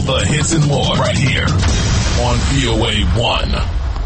the hits and more right here on VOA 1.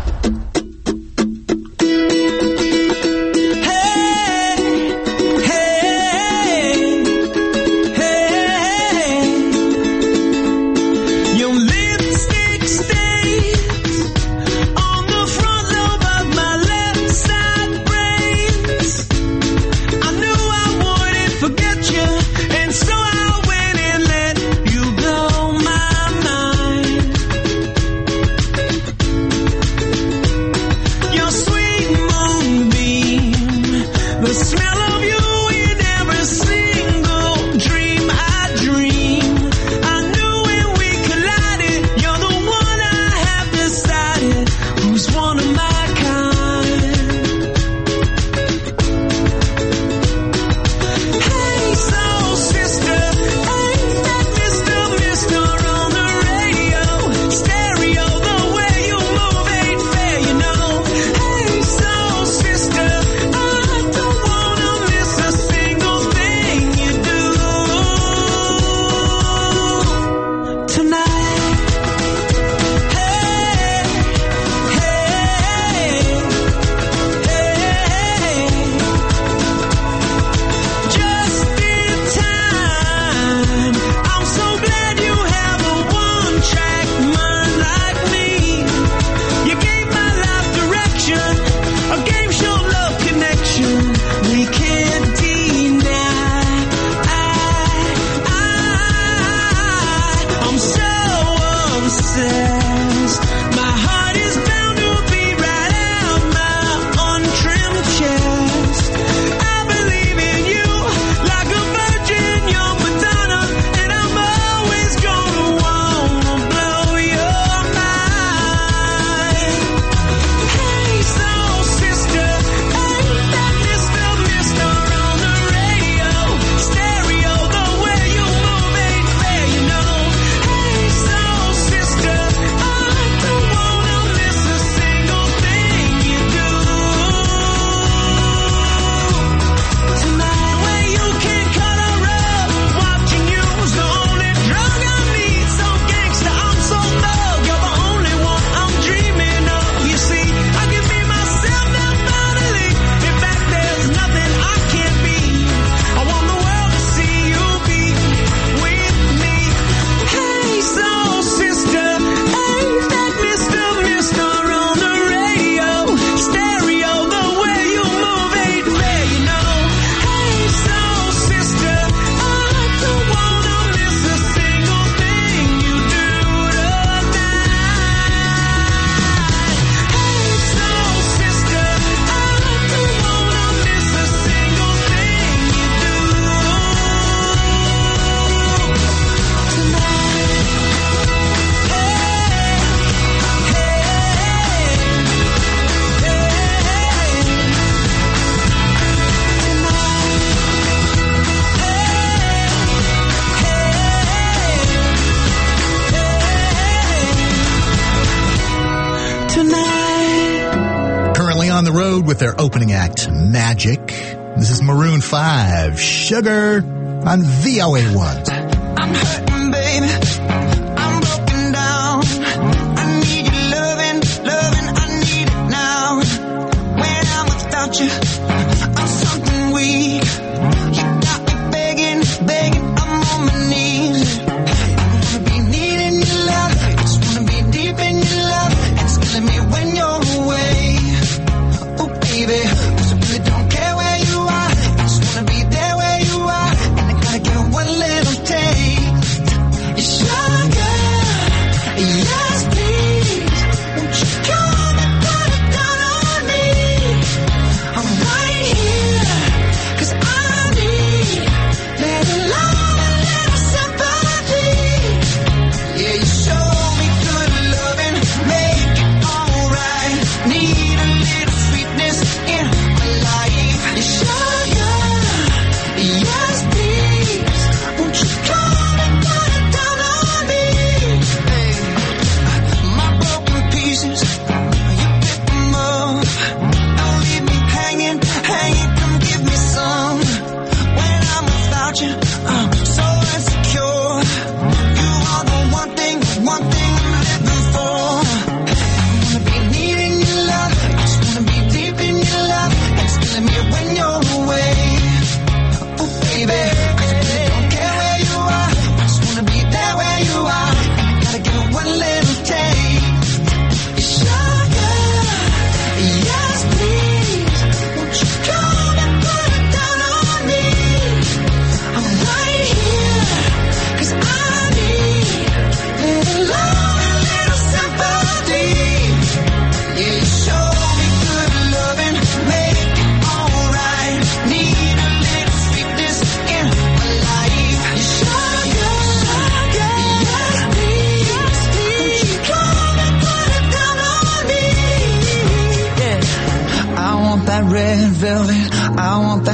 With their opening act, Magic. This is Maroon 5, Sugar, on VOA 1. I'm hurting, baby. I'm broken down. I need your loving, I need it now. When I'm without you, I'm something weak. You got me begging, I'm on my knees. I wanna be needing your love, I just wanna be deep in your love. It's killing me when you're away. Baby, 'cause I really don't care where you are. I just wanna be there where you are. And I gotta give one little taste. You should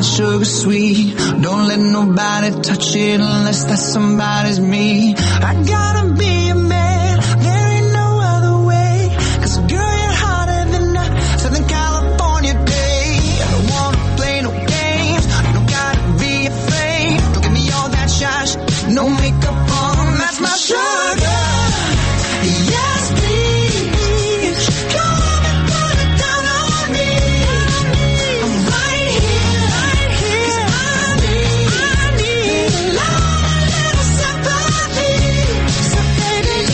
that sugar sweet. Don't let nobody touch it unless that somebody's me. I gotta be a man, there ain't no other way. 'Cause girl, you're hotter than a Southern California day. I don't wanna play no games, you don't gotta be afraid. Don't give me all that shash, no makeup on, that's my sugar. Yes, please, come and put it down on me. I'm right here, 'cause I need a little sympathy. So baby,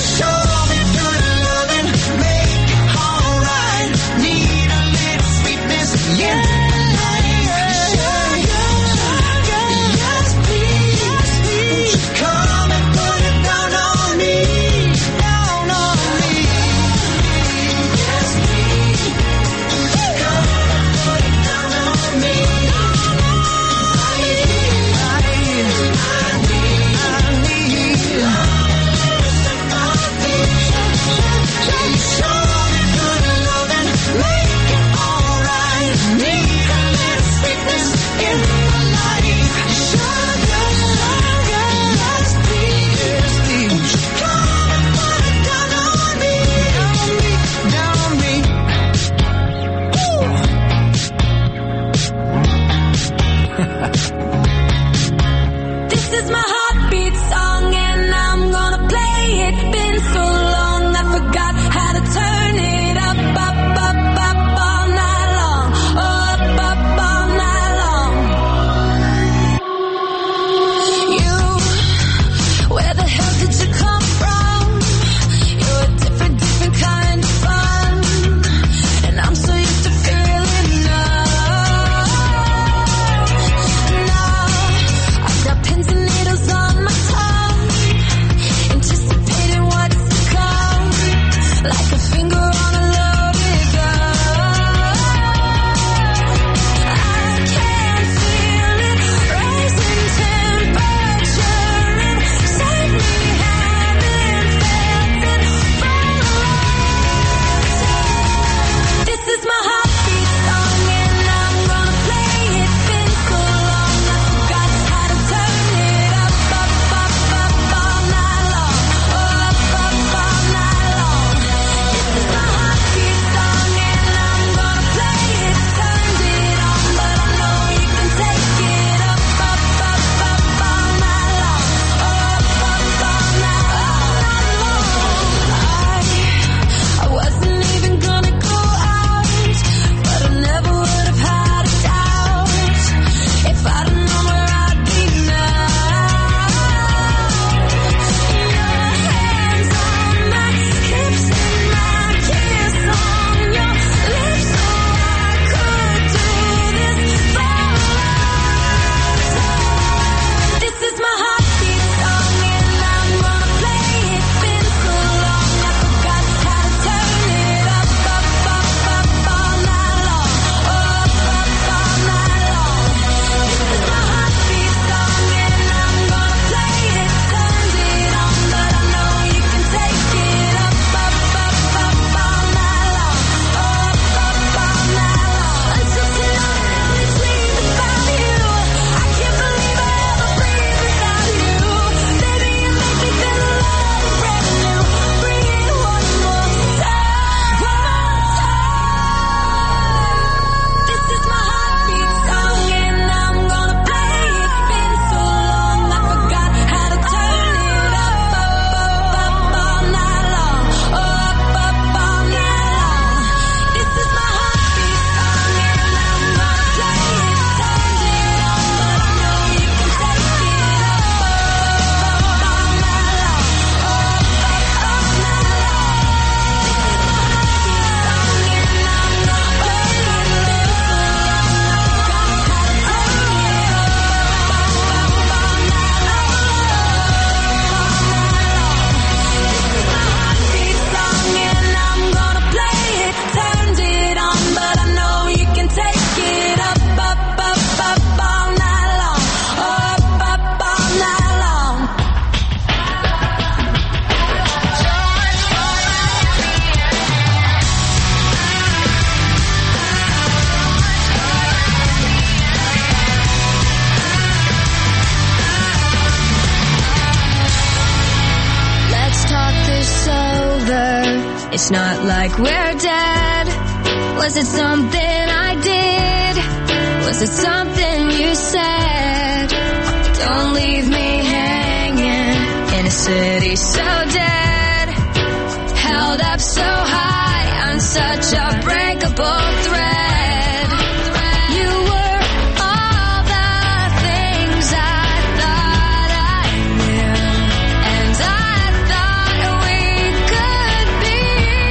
It's not like we're dead. Was it something I did? Was it something you said? Don't leave me hanging in a city so dead. Held up so high on such a breakable thread. You were all the things I thought I knew, and I thought we could be.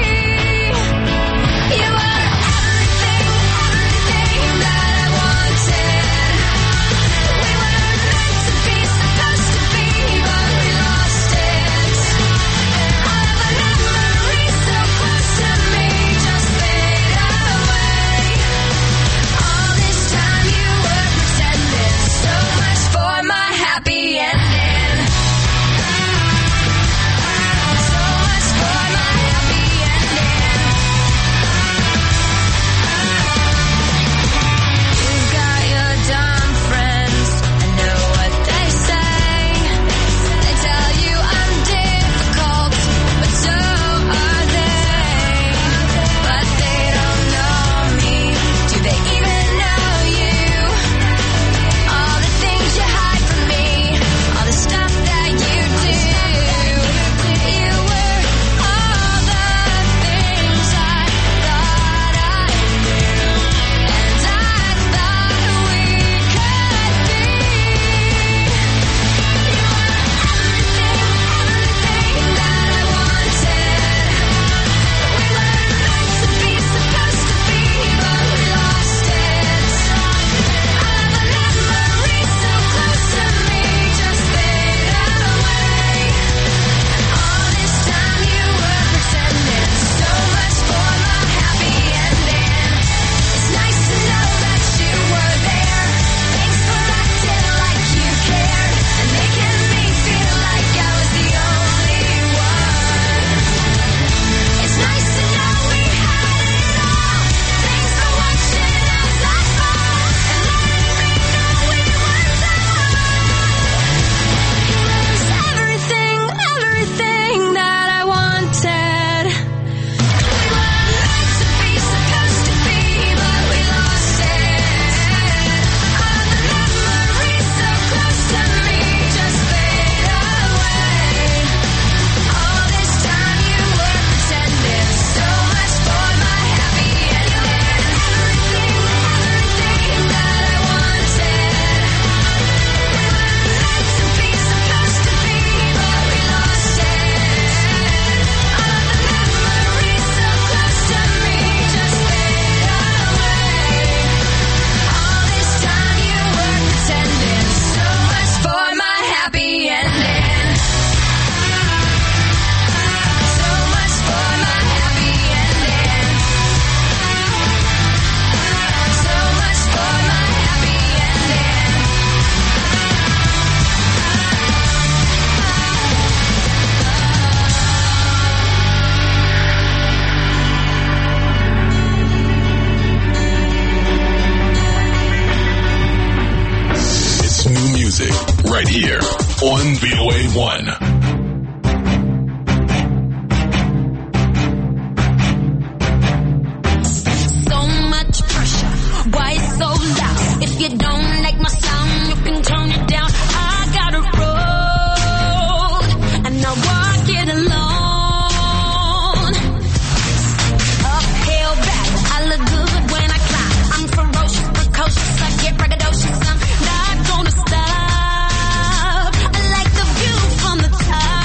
You were everything, everything that I wanted. We were meant to be, supposed to be, but we lost it. All of the memories so close to me just fade away. All this time you were pretending, so much for my happy ending. So much for my happy ending. You've got your dumb friends, I know what they say. They tell you I'm difficult, but so are they. But they don't know me. Do they even know you? All the things you hide from me, all the stuff that you do. You were all the things I thought I knew, and I thought we could be. You were everything, everything that I wanted. We were meant to be, supposed to be, but we lost it. All of the memories so close to me just fade away. All this time you were pretending, so much for my happy ending. It's nice to know that you were there. Thanks for acting like you cared and making me feel like I was the only one. It's nice to know we had it all. Thanks for watching as I fall and letting me know we were done. You lose everything, everything that I wanted. We were meant to be, supposed to be, but we lost it. All the memories so close to me just fade away. All this time you were pretending, so much for my happy ending. Everything, everything that I wanted. We were meant to be, supposed to be, but we lost it. All of the memories so close to me just fade away. All this time you were pretending, so much for my happy ending. So much for my happy ending. So much for my happy ending. It's new music right here on VOA1. So much pressure, why it's so loud? If you don't like my sound, you can turn it down. I got a road, and I walk it alone. Uphill battle, I look good when I climb. I'm ferocious, precocious, I get braggadocious. I'm not gonna stop. I like the view from the top.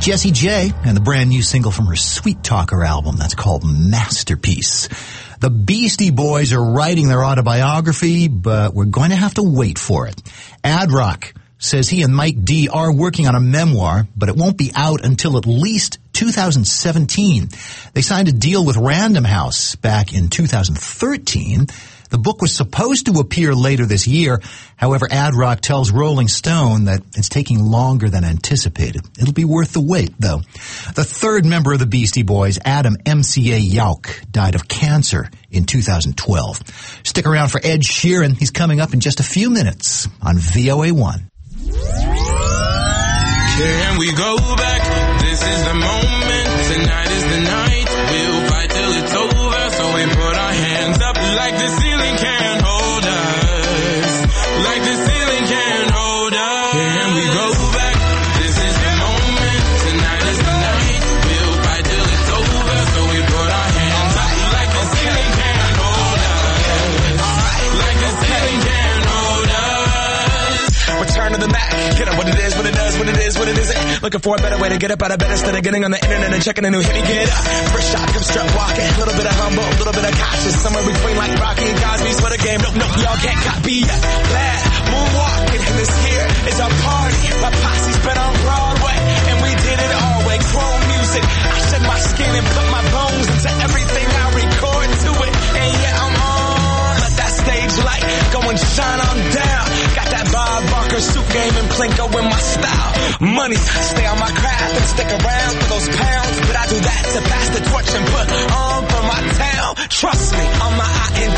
Jessie J and the brand new single from her Sweet Talker album. That's called Masterpiece. The Beastie Boys are writing their autobiography, but we're going to have to wait for it. Ad Rock says he and Mike D are working on a memoir, but it won't be out until at least 2017. They signed a deal with Random House back in 2013. The book was supposed to appear later this year. However, Ad Rock tells Rolling Stone that it's taking longer than anticipated. It'll be worth the wait, though. The third member of the Beastie Boys, Adam MCA Yauch, died of cancer in 2012. Stick around for Ed Sheeran. He's coming up in just a few minutes on VOA1. Can we go back? This is the moment. Tonight is the night. We'll fight till it's over. So we put our hands up like the ceiling can't hold us. Like the ceiling can't hold us. Can we go back? This is the moment. Tonight is the night. We'll fight till it's over. So we put our hands up like the ceiling can't hold us. Like the ceiling can't hold us. Return to the Mac. Get up what it is, what it does, what it is, what it isn't. Looking for a better way to get up out of bed instead of getting on the internet and checking a new hit. Me get up. First shot, come strut walking. A little bit of humble, a little bit of cautious. Somewhere between like Rocky and Cosby's for the game. Nope, nope, y'all can't copy yet. Glad moonwalking. And this here is our party. My posse's been on Broadway. And we did it all way. Chrome music. I shed my skin and put my bones into everything I record to it. And yeah, I'm on. Let that stage light go and shine on down. Got that Bob Barker suit game and Plinko in my style. Money, stay on my craft and stick around for those pounds. But I do that to pass the torch and put on for my town. Trust me, on my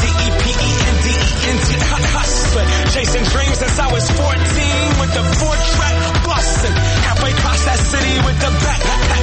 INDEPENDENT hustling. Chasing dreams since I was 14 with the 4-track bustin'. Halfway across that city with the back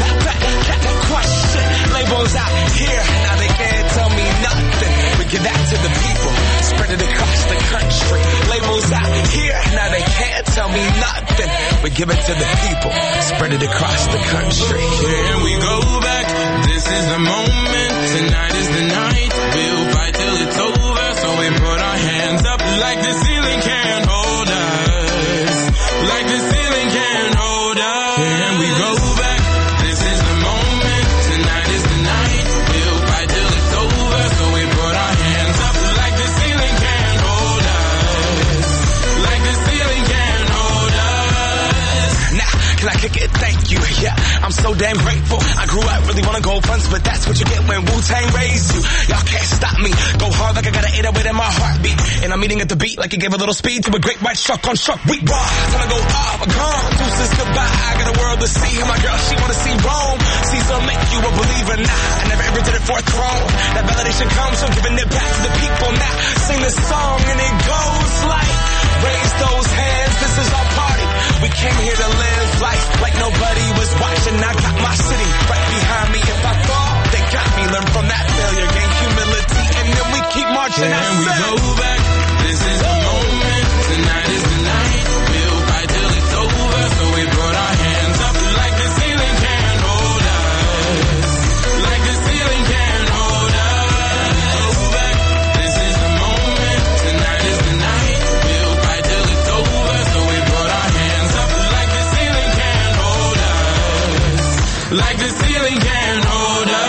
question. Labels out here, now they can't tell me nothing. We give that to the people, spread it across the country. Labels out here, now they can't tell me nothing. We give it to the people, spread it across the country. Can we go back? This is the moment. Tonight is the night. We'll fight till it's over. So we put our hands up like the ceiling can't hold us. Like the ceiling can't hold us. Can we go back? This is the moment. Tonight is the night. We'll fight till it's over. So we put our hands up like the ceiling can't hold us. Like the ceiling can't hold us. Now, can I kick it? Thank you. Yeah, I'm so damn grateful. I grew up really wanna go fronts, but that's what you get when Wu-Tang raised you. Y'all can't stop me. Go hard like I got an 808 in my heartbeat. And I'm eating at the beat like it gave a little speed to a great white shark on shark. We raw. Time to go off. I'm gone. Deuces goodbye. I got a world to see. And my girl, she wanna see Rome. Caesar make you a believer. Nah, I never ever did it for a throne. That validation comes from giving it back to the people. Now, sing this song and it goes like, raise those hands. This is our party. We came here to live life like nobody was watching. I got my city right behind me. If I fall, they got me. Learn from that failure, gain humility, and then we keep marching. Can we go back? This is the moment. Tonight is the night. We'll fight till it's over. So we put our hands up like the ceiling can't hold us. Like the ceiling can't hold us. Go back. This is the moment. Tonight is the night. We'll fight till it's over. So we put our hands up like the ceiling can't hold us. Like the ceiling can't hold us.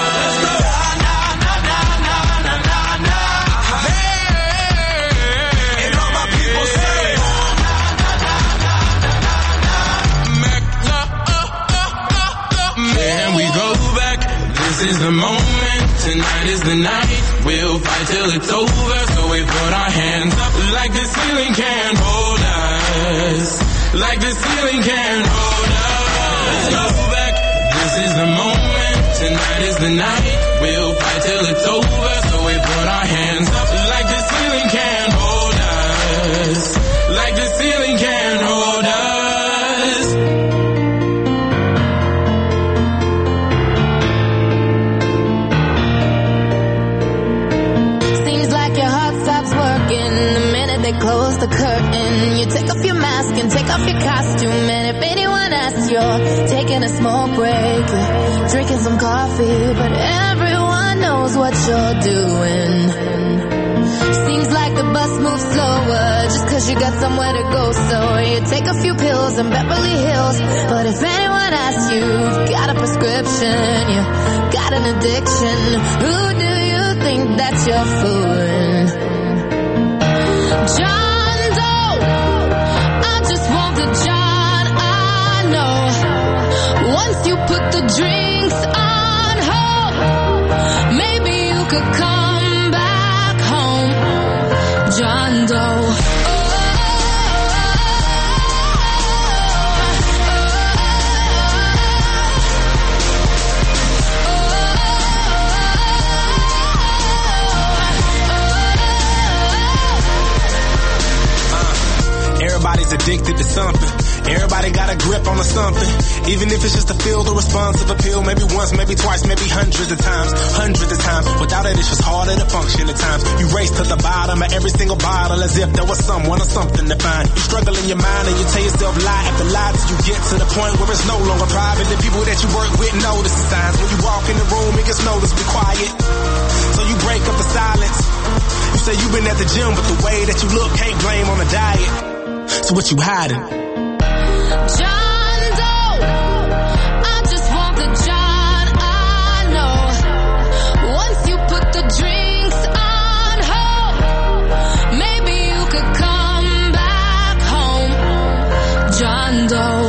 This is the moment, tonight is the night. We'll fight till it's over. So we put our hands up like the ceiling can't hold us. Like the ceiling can't hold us. Go back, this is the moment, tonight is the night. We'll fight till it's over. So we put our hands up like the ceiling can't hold us. Like the ceiling can't hold us. They close the curtain. You take off your mask and take off your costume. And if anyone asks, you're taking a smoke break, drinking some coffee, but everyone knows what you're doing. Seems like the bus moves slower just 'cause cause you got somewhere to go. So you take a few pills in Beverly Hills. But if anyone asks you, got a prescription, you got an addiction, who do you think that you're fooling? John Doe, I just want the John I know. Once you put the drinks on hold, maybe you could come back home. John Doe. Everybody's addicted to something. Everybody got a grip on something. Even if it's just a feel the responsive appeal. Maybe once, maybe twice, maybe hundreds of times. Hundreds of times. Without it, it's just harder to function at times. You race to the bottom of every single bottle as if there was someone or something to find. You struggle in your mind and you tell yourself lie after lie till you get to the point where it's no longer private. The people that you work with notice the signs. When you walk in the room, it gets noticed, be quiet. So you break up the silence. You say you've been at the gym, but the way that you look can't blame on the diet. So what you hiding? John Doe, I just want the John I know. Once you put the drinks on hold, maybe you could come back home. John Doe.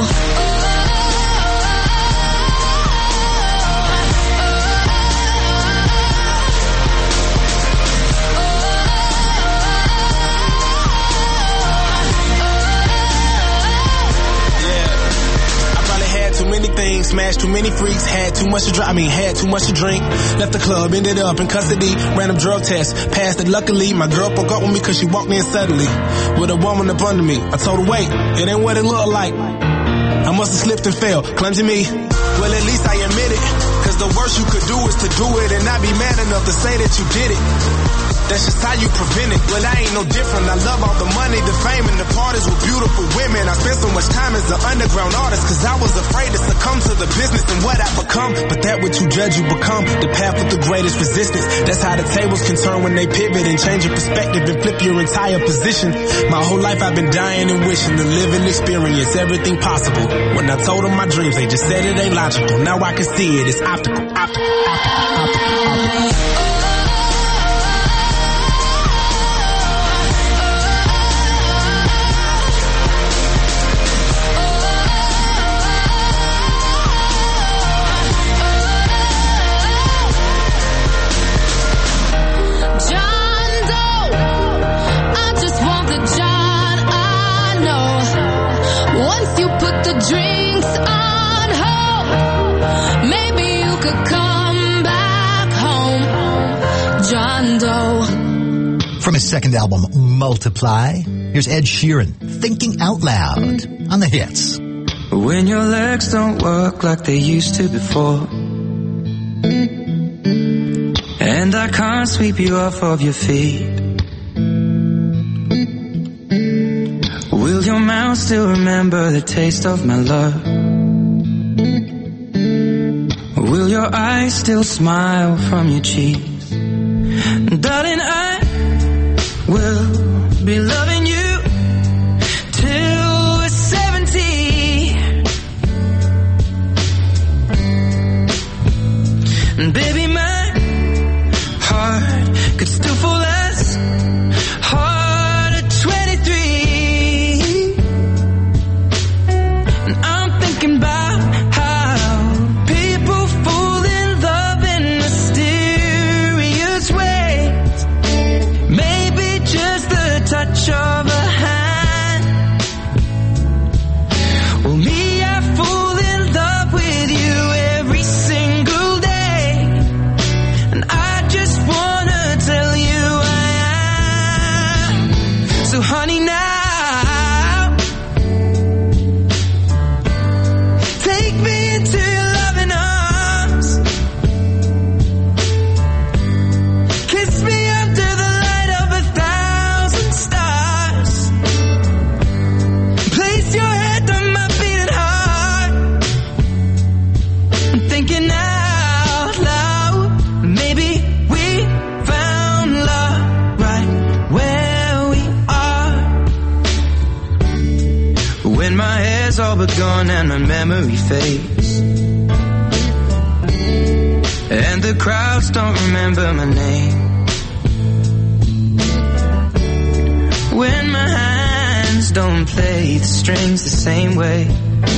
Too many things, smashed too many freaks, had too much to drink, left the club, ended up in custody, random drug test, passed it luckily, my girl broke up with me cause she walked in suddenly, with a woman up under me, I told her wait, it ain't what it looked like, I must have slipped and fell, clumsy me, well at least I admit it, cause the worst you could do is to do it and not be man enough to say that you did it. That's just how you prevent it. Well, I ain't no different. I love all the money, the fame, and the parties with beautiful women. I spent so much time as an underground artist cause I was afraid to succumb to the business and what I become. But that what you judge, you become. The path with the greatest resistance. That's how the tables can turn when they pivot and change your perspective and flip your entire position. My whole life I've been dying and wishing to live and experience everything possible. When I told them my dreams, they just said it ain't logical. Now I can see it. It's optical. Drinks on hold, maybe you could come back home. John Doe. From his second album, Multiply, here's Ed Sheeran, Thinking Out Loud, on the hits. When your legs don't work like they used to before, and I can't sweep you off of your feet, will your mouth still remember the taste of my love? Will your eyes still smile from your cheeks? Darling, I will be loving you till we're 70. And baby, my heart could still fall as hard at 23. And I'm thinking about how people fall in love in mysterious ways. Maybe just the touch of is all but gone and my memory fades. And the crowds don't remember my name. When my hands don't play the strings the same way,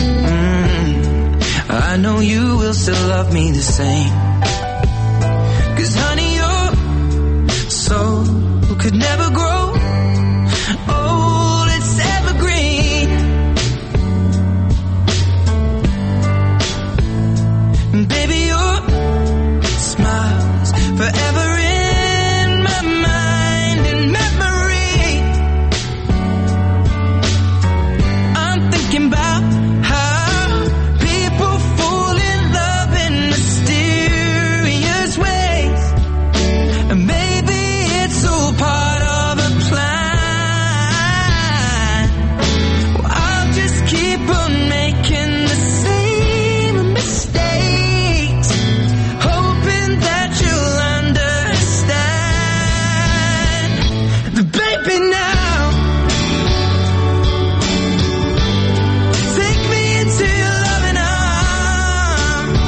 I know you will still love me the same. 'Cause honey, your soul could never grow old, it's evergreen. And baby, your smile's forever in my mind and memory. I'm thinking about how people fall in love in mysterious ways. And maybe it's all part of a plan. Well, I'll just keep on making the same mistakes, hoping that you'll understand. But baby, now take me into your loving arms.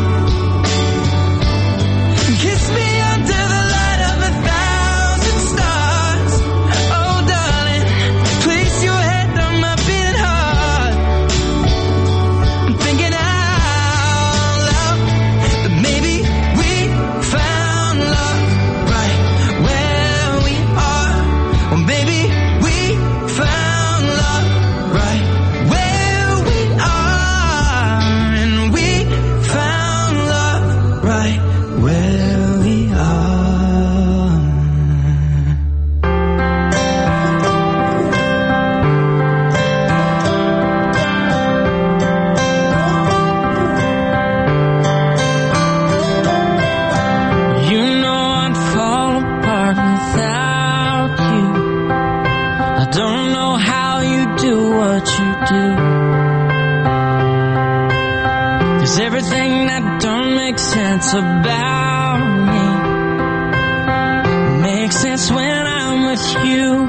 Kiss me under the light of 1,000 stars. Oh darling, place your head on my beating heart. I'm thinking out loud that maybe we found love right where we are. Or maybe we found love right where we are. And we found love right where we are. You know I'd fall apart without you. I don't know how you do what you do. 'Cause everything that don't make sense about me makes sense when I'm with you.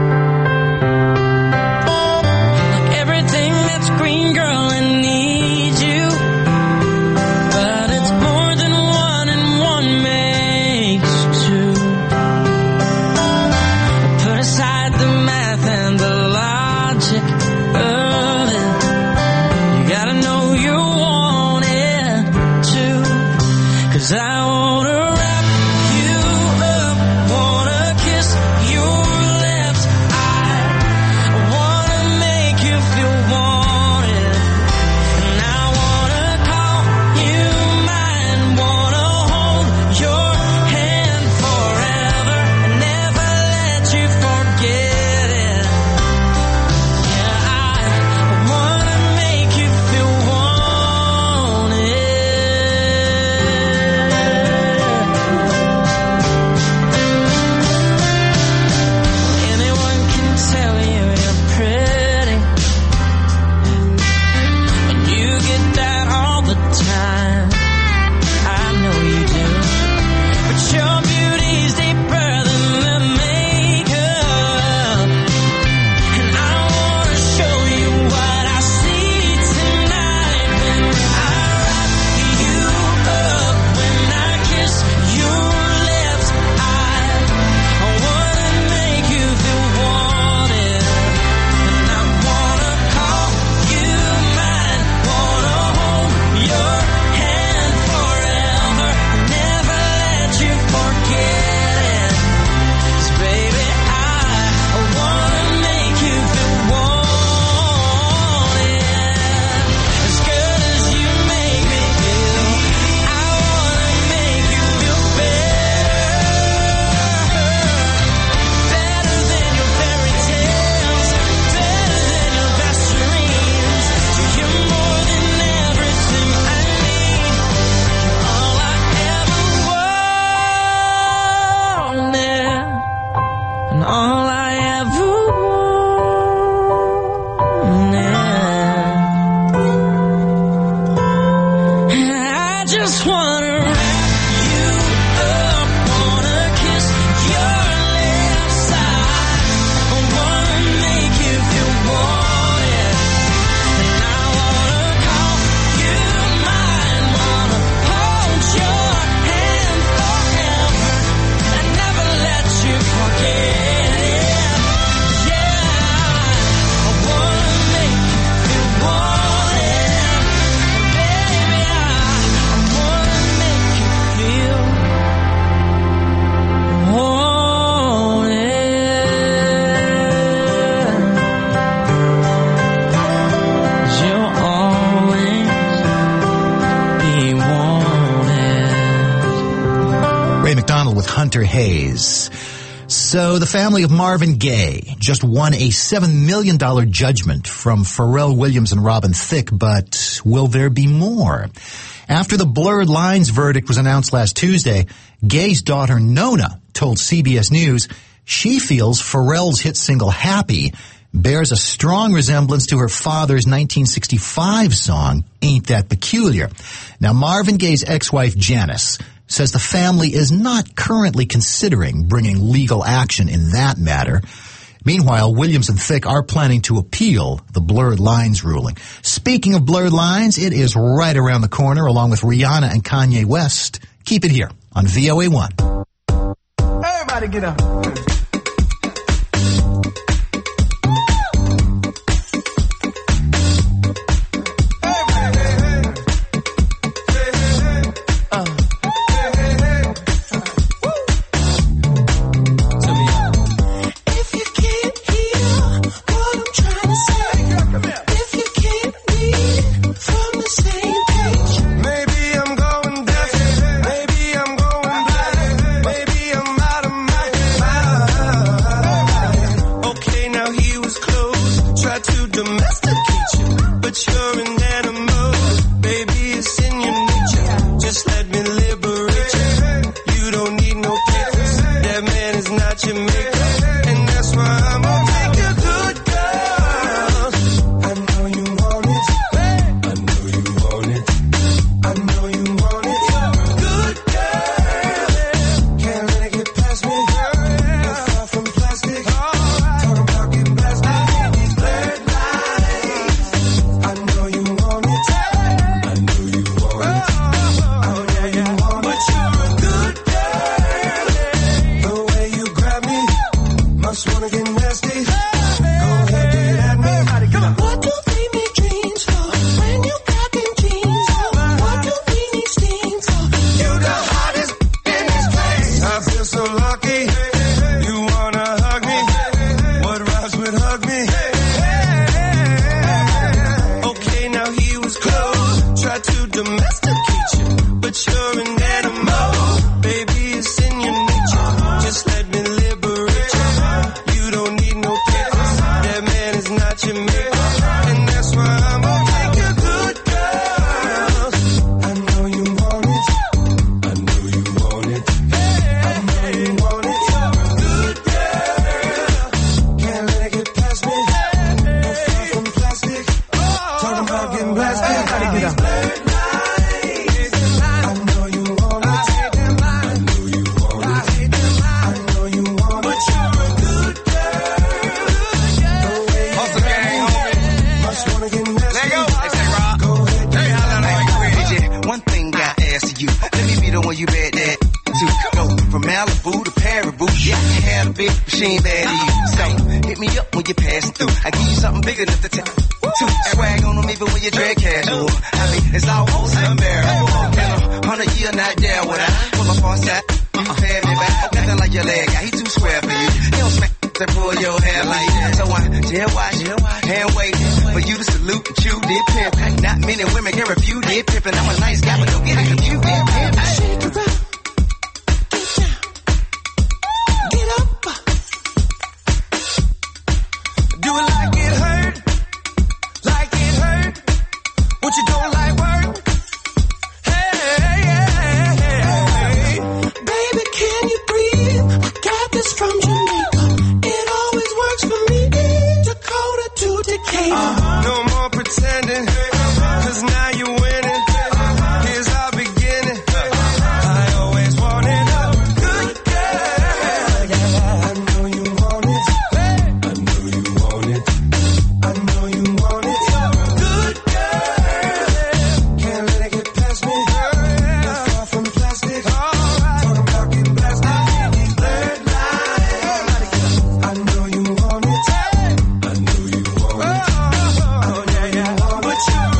Like everything that's green, girl, it needs you. But it's more than one and one makes two. Put aside the math and the logic of it. You gotta know you want it too. 'Cause I wanna wrap you up, wanna kiss your lips. I wanna make you feel wanted. And I wanna call you mine, wanna hold your hand forever and never let you forget it. Yeah, Hunter Hayes. So the family of Marvin Gaye just won a $7 million judgment from Pharrell Williams and Robin Thicke, but will there be more? After the Blurred Lines verdict was announced last Tuesday, Gaye's daughter Nona told CBS News she feels Pharrell's hit single Happy bears a strong resemblance to her father's 1965 song, Ain't That Peculiar. Now, Marvin Gaye's ex-wife Janice says the family is not currently considering bringing legal action in that matter. Meanwhile, Williams and Thicke are planning to appeal the Blurred Lines ruling. Speaking of Blurred Lines, it is right around the corner, along with Rihanna and Kanye West. Keep it here on VOA1. Everybody get up. No more pretending, 'cause now you're winning. Here's our beginning. I always wanted a good girl. I know you want it. I know you want it. I know you want it. Good girl. Can't let it get past me. Not far from plastic. Talking about getting blasted. These blurred lines. I know you want it. I know you want it. Oh, yeah, yeah. But you're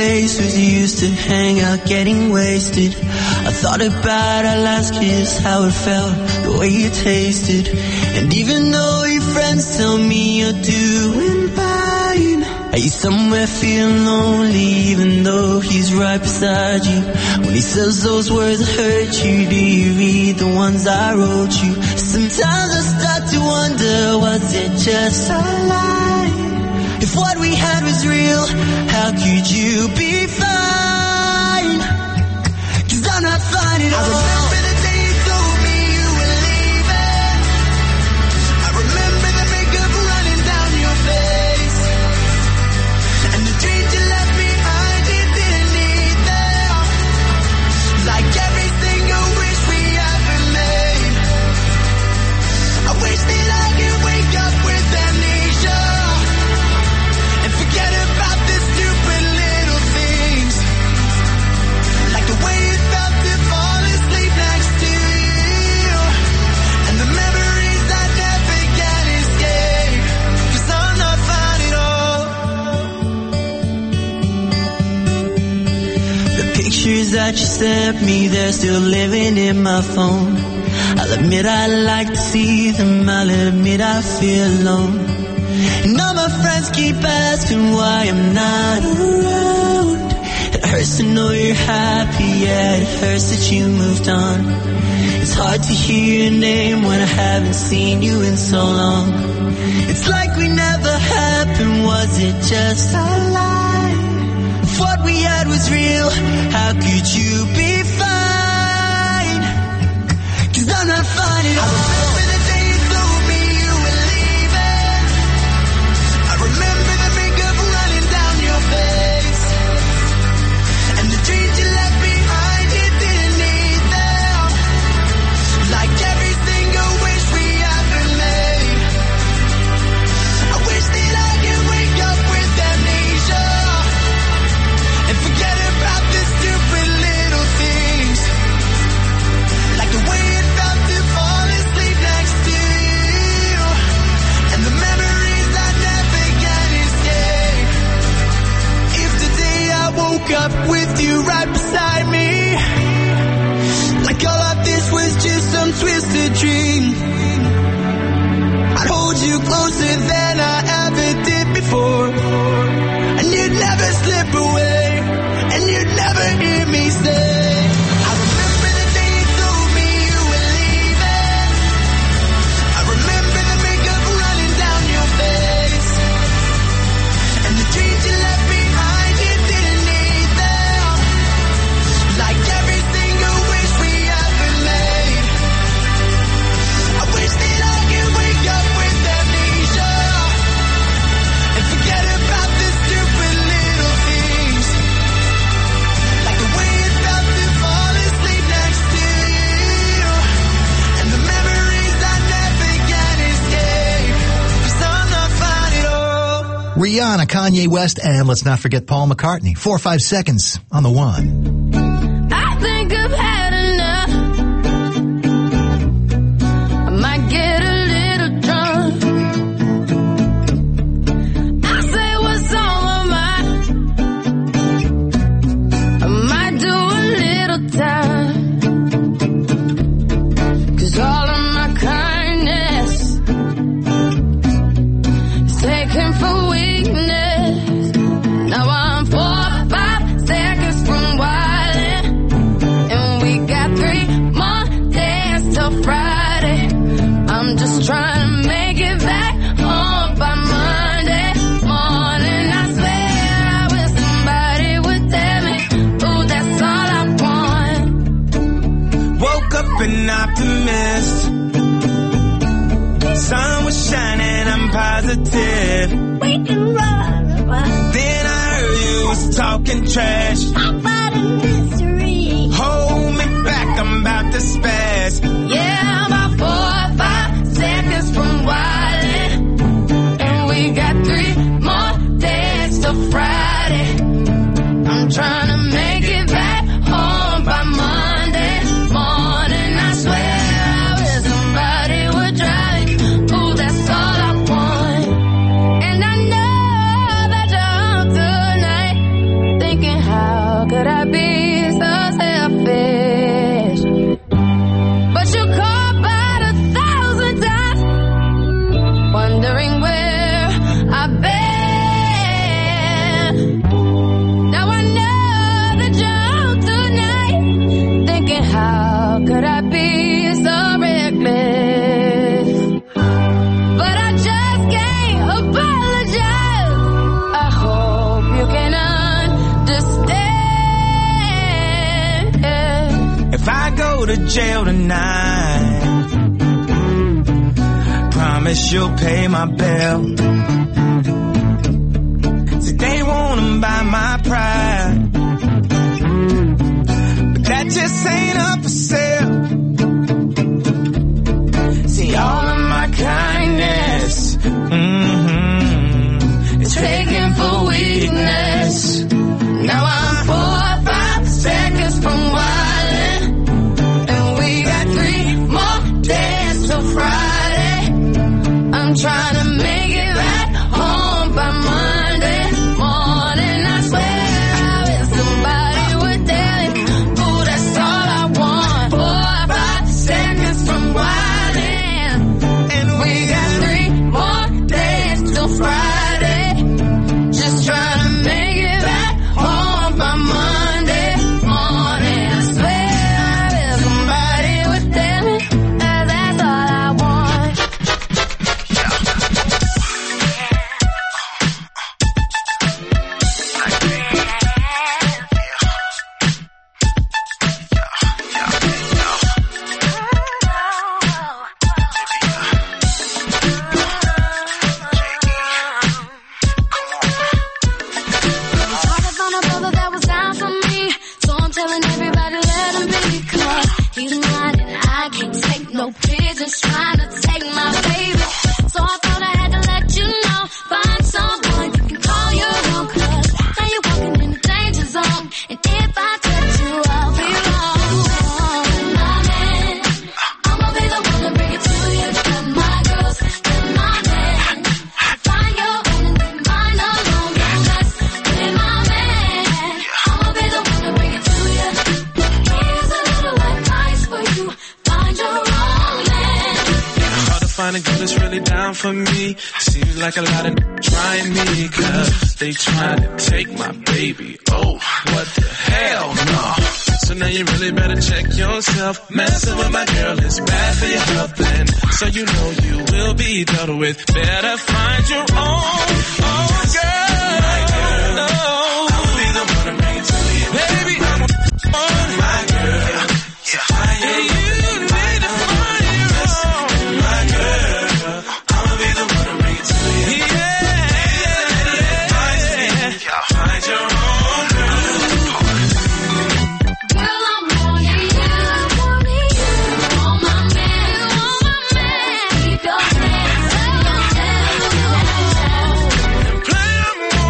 places you used to hang out getting wasted. I thought about our last kiss, how it felt, the way you tasted. And even though your friends tell me you're doing fine, are you somewhere feeling lonely even though he's right beside you? When he says those words that hurt you, do you read the ones I wrote you? Sometimes I start to wonder, was it just a lie? If what we had was real, how could you be fine? 'Cause I'm not fine at all. I remember the day you told me you were leaving. I remember the makeup running down your face. And the dreams you left behind, you didn't need them. Like every single wish we ever made. I wish that I could wake up with amnesia and forget about the stupid little things. Like the way it felt to fall asleep next to you. And the memories I never can escape. 'Cause I'm not fine at all. The pictures that you sent me, they're still living in my phone. I'll admit I like to see them, I'll admit I feel alone. And all my friends keep asking why I'm not around. It hurts to know you're happy, yeah, it hurts that you moved on. It's hard to hear your name when I haven't seen you in so long. It's like we never happened, was it just a lie? If what we had was real, how could you be fine? 'Cause I'm not fine at all. I remember the day you told me you were leaving. I remember the makeup running down your face. And the dreams you left behind, you didn't need them. Like every single wish we ever made. I wish that I could wake up with amnesia and forget about the stupid little things. Like the way it felt to fall asleep next to you. And the memories I never can escape. If today I woke up with you right beside me, like all of this was just some twisted dream, I'd hold you closer than I ever did before. And you'd never slip away, and you'd never hear me say, I remember the day you told me you were leaving. I remember the makeup running down your face. And the dreams you left behind, you didn't need them. Like every single wish we ever made. I wish that I could wake up with amnesia and forget about the stupid little things. Like the way it felt to fall asleep next to you. And the memories I never can escape. 'Cause I'm not fine at all. Rihanna, Kanye West, and let's not forget Paul McCartney. 4 or 5 seconds on the one. I think I've had enough. I might get a little drunk. I say what's on my mind. I might do a little time. 'Cause all of my kindness is taken for weakness. Now I'm 4 or 5 seconds from wildin'. And we got 3 more days till Friday. I'm just trying to make it back home by Monday morning. I swear I wish somebody would tell me, ooh, that's all I want. Woke up an optimist. Sun was shining, I'm positive. We can run, Then I heard you was talking trash. about a mystery. Hold me back, I'm about to spaz. Yeah, about 4 or 5 seconds from wildin'. And we got 3 more days till Friday. I'm trying to make it back home by Monday morning. I swear I wish somebody would drive me. Ooh, that's all I want. And I know that you're home tonight, thinking how could I be so selfish? But you called about 1,000 times, wondering where I've been. Now I know that you're home tonight, thinking how could I be so reckless? But I just can't apologize. I hope you can understand. If I go to jail tonight, promise you'll pay my bill. See, they wanna buy my pride, but that just ain't up for sale. See, all of my kindness, is taken for weakness. Now I'm 4 or 5 seconds from wildin', and we got 3 more days till Friday. I'm trying to make it back home by Monday morning. I swear I wish somebody would tell me, ooh, that's all I want. 4 or 5 seconds from wildin', and we got 3 more days till Friday. Just trying to make it back home by Monday morning. I swear I wish somebody would tell me that that's all I want. Hard to find a brother that was down for me, so I'm telling everybody let him be, 'cause he's mine and I can't take no pigeons trying to take my baby. So I thought I had to let you know, find someone you can call your own, 'cause now you're walking in the danger zone, and if I touch you, I'll be wrong. My man, I'ma be the one to bring it to you. You're my girls, you're my man. Find your own and leave mine alone. Don't mess with my man. I'ma be the one to bring it to you. Here's a little advice for you. Find your own man. Hard to find a girl that's really down for me. Seems like a lot of trying me, 'cause they trying to take my baby. Oh, what the hell, no. So now you really better check yourself. Messing with my girl is bad for your health, and so you know you will be dealt with. Better find your own girl. No. I'll be the one to bring it to you. Baby, I'm on my girl. Yeah, you need to find your own. My girl, I'll be the one to bring it to you. Yeah. Find your own girl. Girl, I'm wanting you. You want my man. Keep your hands on your head. Play 'em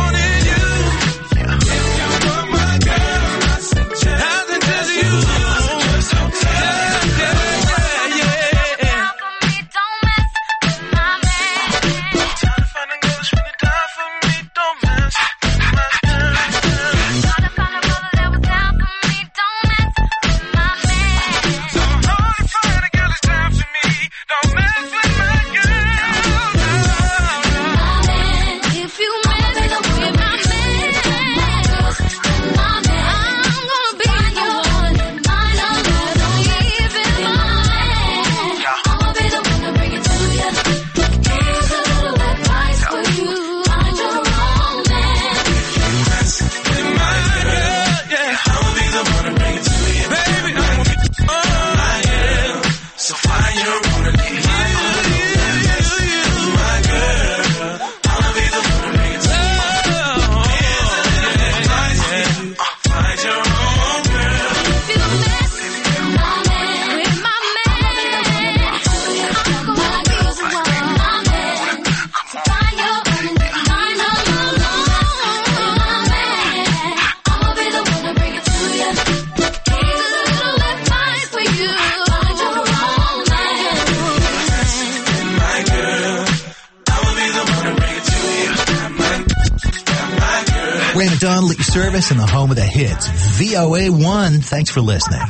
McDonald at your service and the home of the hits. VOA1. Thanks for listening.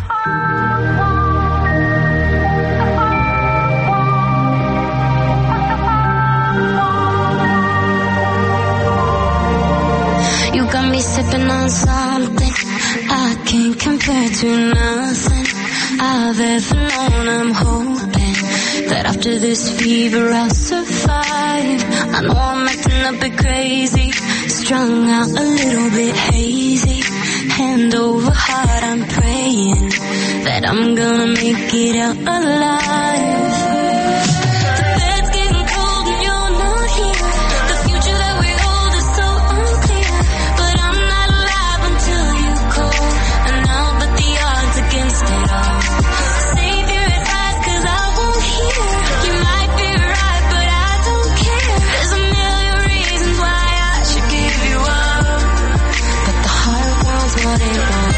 You got me sipping on something I can't compare to nothing I've ever known. I'm hoping that after this fever I'll survive. I know I'm acting a bit crazy, strung out a little bit hazy. Hand over heart, I'm praying that I'm gonna make it out alive. The bed's getting cold and you're not here. The future that we hold is so unclear, but I'm not alive until you call, and I'll bet the odds against it all. Save your advice 'cause I won't hear. You might be right, but I don't care. There's a million reasons why I should give you up, but the heart wants what it wants.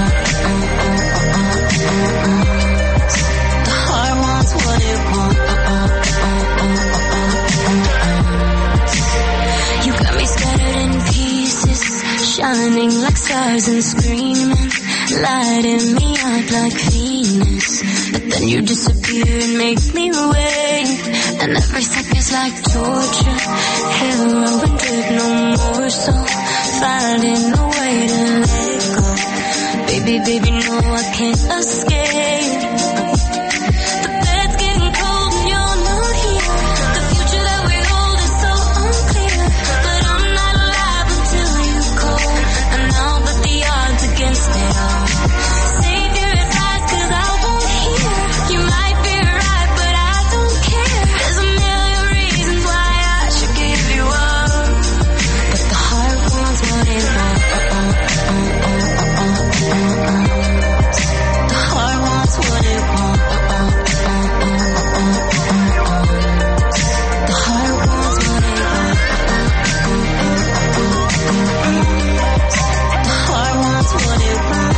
The heart wants what it wants. You got me scattered in pieces, shining like stars and screaming, lighting me up like Venus. But then you disappear and make me wait, and every second's like torture. Heroin drip, no more, so finding a way to let go. Baby, baby, no, I can't escape. The bed's getting cold and you're not here. The future that we hold is so unclear, but I'm not alive until you call, and I'll bet the odds against it all. Save your advice 'cause I won't hear. You might be right, but I don't care. There's a million reasons why I should give you up, but the heart wants what it wants. The heart wants what it wants. The heart wants what it wants. The heart wants what it wants.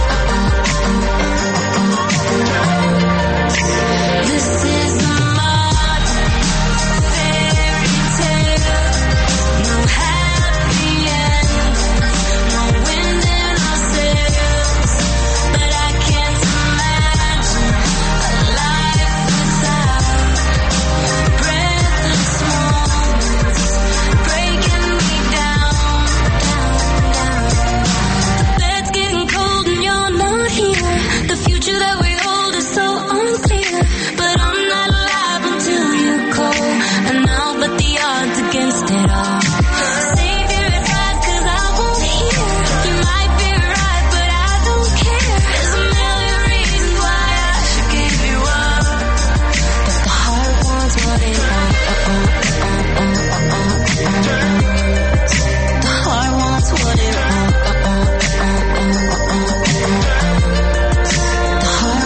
This is a modern fairy tale. No happy end, no wind in our sails. But I can't imagine a life without breathless moments breaking me down, down, down. The bed's getting cold and you're not here. The future that we hold is so unclear, but I'm not alive until you call, and I'll bet the odds against it all. Save your advice 'cause I won't hear. You might be right, but I don't care. There's a million reasons why I should give you up, but the heart wants what it wants. The heart wants what it wants. The heart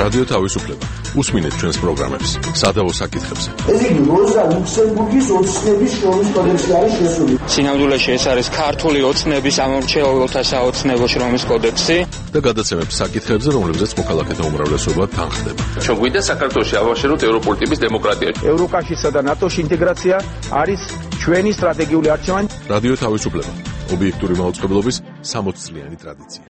რადიო თავისუფლება. უსმინეთ ჩვენს პროგრამებს სადავო საკითხებზე. ეს იგი როზა ლუქსემბურგის ოცნების შრომის კოდექსი არის შესული. სინამდვილეში ეს არის ქართული ოცნების ამორჩეულთა საოცნებო შრომის კოდექსი და გადაცემებს საკითხებზე, რომლებზეც მოქალაქეთა უმრავლესობა თანხდება. ჩვენ გვინდა საქართველოში ავაშენოთ ევროპული ტიპის დემოკრატია. ევროკავშირსა და ნატოში ინტეგრაცია არის ჩვენი სტრატეგიული არჩევანი. რადიო თავისუფლება. ობიექტური მაუწყებლობის 60 წლიანი ტრადიცია.